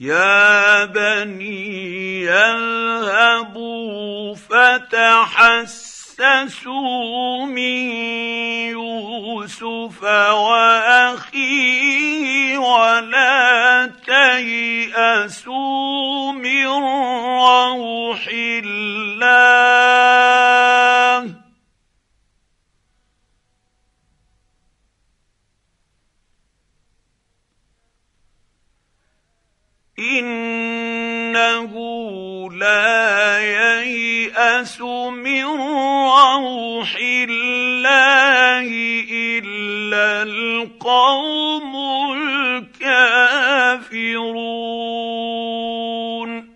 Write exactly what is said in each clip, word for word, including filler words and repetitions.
يا بني اذهبوا فتحسسوا من يوسف واخيه ولا تيأسوا من روح الله إنه لا ييأس من روح الله إلا القوم الكافرون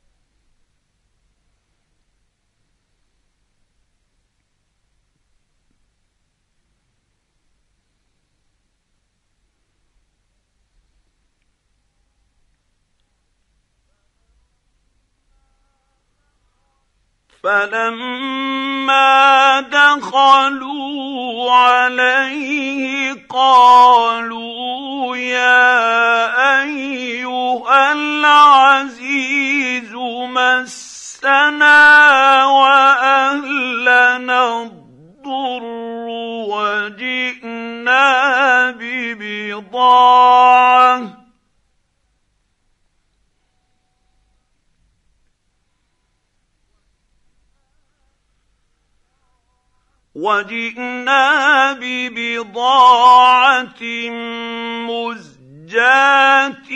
فلما دخلوا عليه قالوا يا أيها العزيز مسنا وأهلنا الضر وجئنا ببضاعة وجئنا ببضاعة مزجاة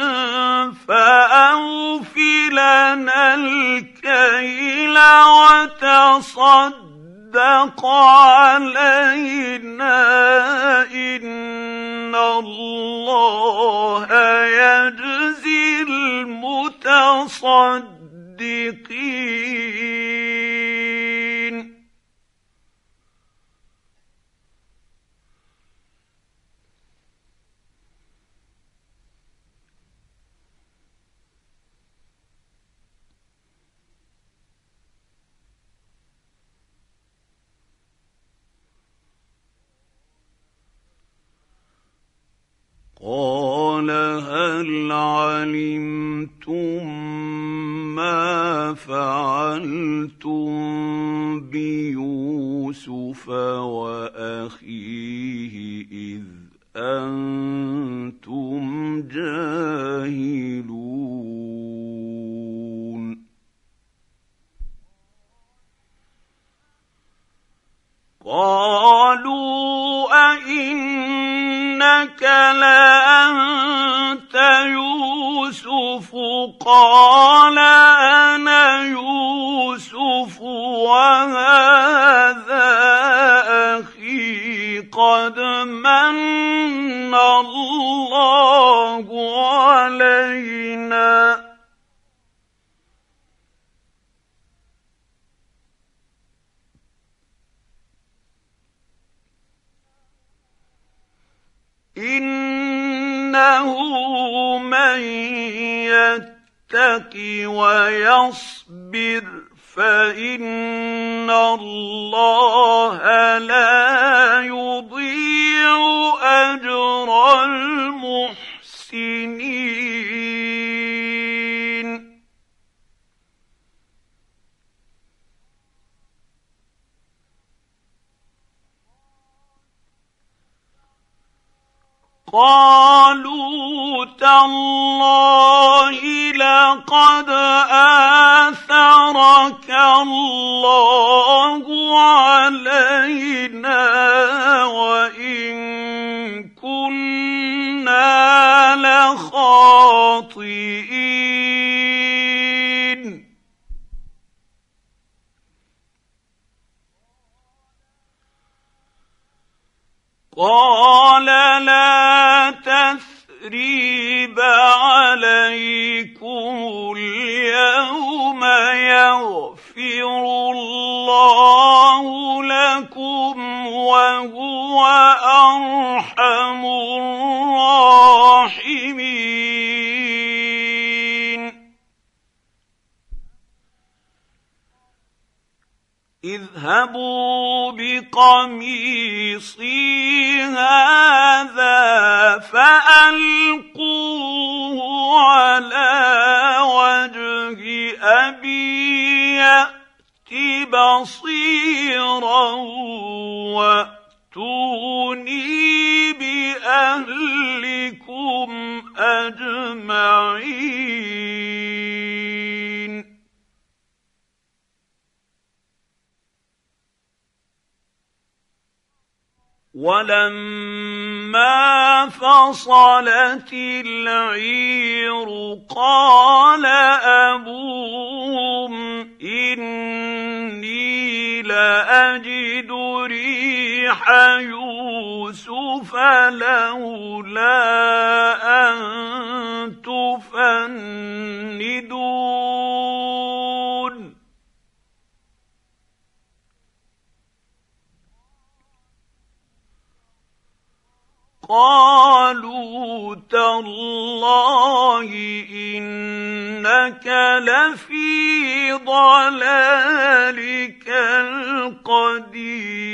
فأوف لنا الكيل وتصدق علينا إن الله يجزي المتصدقين قال هل علمتم ما فعلتم بيوسف وأخيه إذ أنتم جاهلون قالوا أئنك لأنت يوسف قال أنا يوسف وهذا أخي قد من الله علينا إنه من يتق ويصبر فإن الله لا يضيع أجر المحسنين قالوا تالله لقد آثرك الله علينا وإن كنا لخاطئين قال لا تثريب عليكم اليوم يغفر الله لكم وهو أرحم الراحمين اذهبوا بقميصي هذا فألقوه على وجه أبي يأت بصيرا وأتوني بأهلكم أجمعين ولما فصلت العير قال أبوهم إني لأجد ريح يوسف لولا أن تفندون قالوا تالله إنك لفي ضلالك القديم